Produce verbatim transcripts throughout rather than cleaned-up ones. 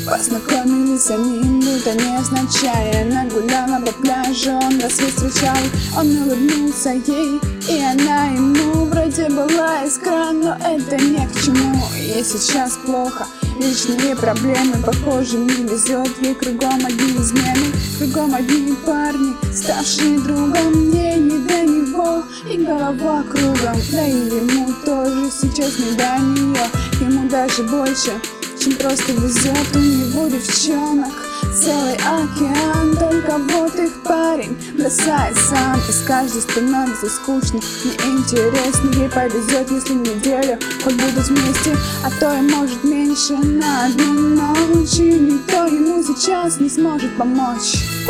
Познакомились они, будто невзначай. Она гуляла по пляжу, он рассвет встречал. Он улыбнулся ей, и она ему. Вроде была искра, но это ни к чему. Ей сейчас плохо, личные проблемы. Похоже, не везет ей, кругом одни измены, кругом одни парни, ставшие другом. Ей не до него, и голова кругом. Да и ему тоже сейчас не до нее. Ему даже больше, чем просто везет. У него девчонок целый океан, только вот их парень бросает сам. И с каждой становится скучно, неинтересно. Ей повезет, если неделю хоть будут вместе, а то и может меньше на одну ночь. И никто ему сейчас не сможет помочь.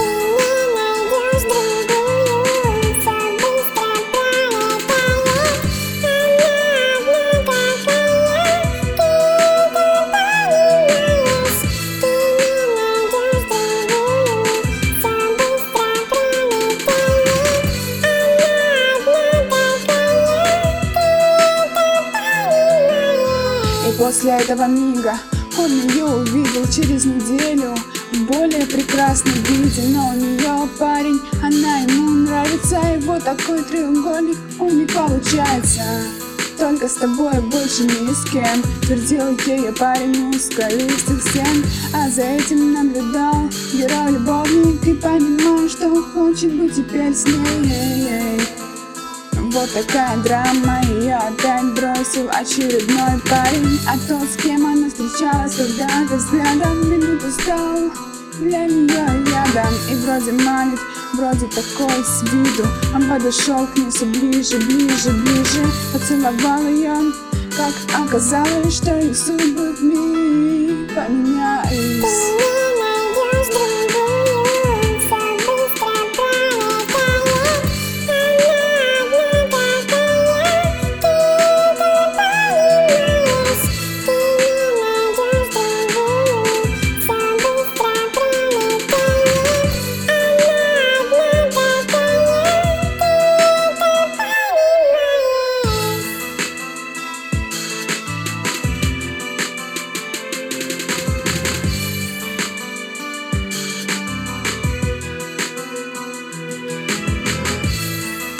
После этого мига он ее увидел через неделю в более прекрасном виде. Но у нее парень, она ему нравится, и вот такой треугольник у них получается. Только с тобой больше ни с кем, твердил ей парень у скалистых стен. А за этим наблюдал герой-любовник и понимал, что хочет быть теперь с ней. Вот такая драма, ее опять бросил очередной парень. А тот, с кем она встречалась когда-то, взглядом минуту стал для нее рядом. И вроде манит, вроде такой с виду. Он подошел к ней все ближе, ближе, ближе. Поцеловал ее, как оказалось, что их судьбы вмиг поменялись.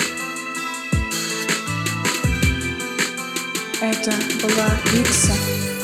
Это была Икса.